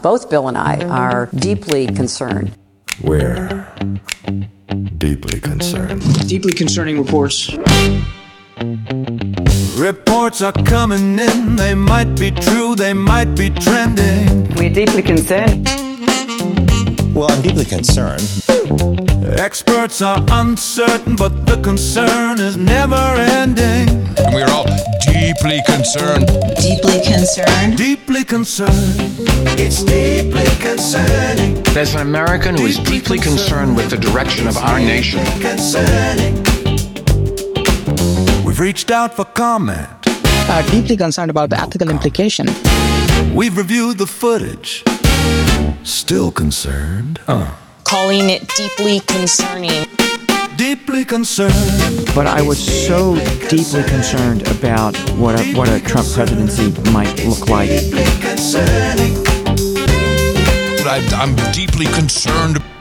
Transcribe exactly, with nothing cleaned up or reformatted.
Both Bill and I are deeply concerned. We're deeply concerned. Deeply concerning reports. Reports are coming in. They might be true, they might be trending. We're deeply concerned. Well, I'm deeply concerned. Experts are uncertain, but the concern is never ending. And we're all deeply concerned. Deeply concerned. Deeply concerned. It's deeply concerning. As an American who is deeply concerned with the direction of our nation. Concerning. We've reached out for comment. Uh, deeply concerned about the ethical implication. We've reviewed the footage. Still concerned. Uh. Calling it deeply concerning. Deeply concerned. But I was so deeply concerned about what a, what a Trump presidency might look like. Concerning. I, I'm deeply concerned.